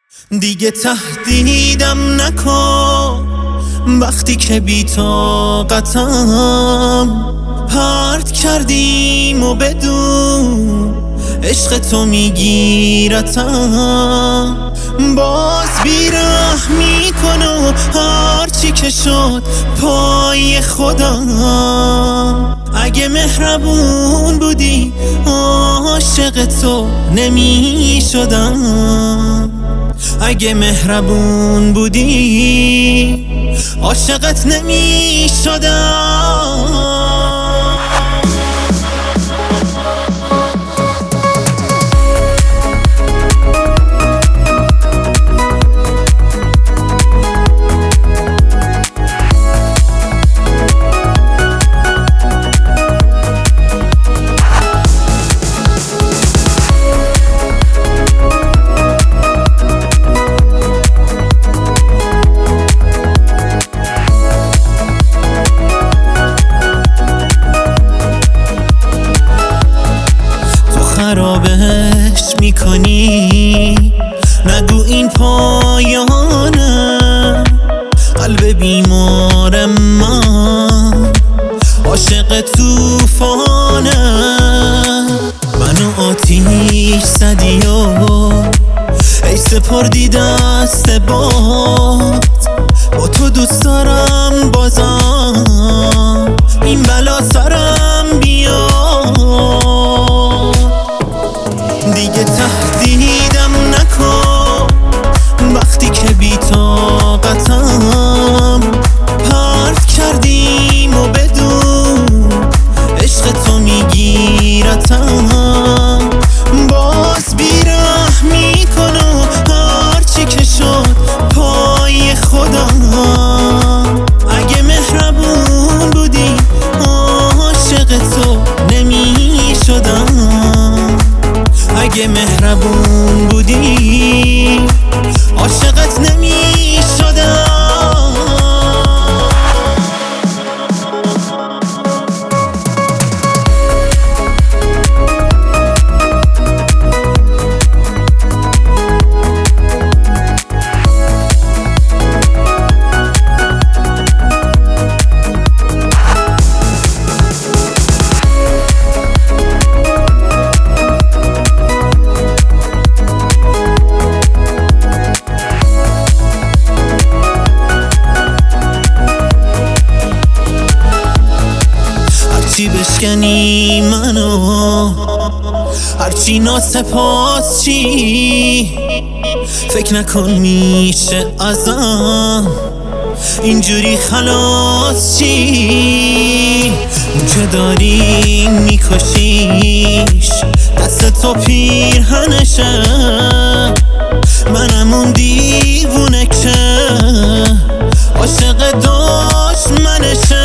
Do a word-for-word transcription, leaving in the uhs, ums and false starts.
دیگه تهدیدم نکن وقتی که بی طاقتم پرت کردیم و بدون عشق تو میگیرتم. باز بیره میکنه هرچی که شد پای خودم. اگه مهربون بودی عاشق تو نمیشدم. اگه مهربون بودی عاشقت نمیشدم. خرابش میکنی نگو این پایانه. قلب بیمار من عاشق توفانه. منو آتیش زدی و ای سپردی دست باد. با تو دوست دارم بازم این بلا سرم بیاد. دیگه تهدیدم نکن وقتی که بی طاقتم پرت کردیم و بدون عشق تو میگیرتم. باز بیره میکنه هرچی که شد پای خودم. اگه مهربون بودی عاشق تو نمیشدم. اگه مهربون بودی عاشقت نمیشدم. هرچی بشکنی منو هرچی ناسپاس چی فکر نکن میشه ازم اینجوری خلاص چی. اون که داری میکشیش دست تو پیرهنشه. منم اون دیوونه که عاشق دشمنشه.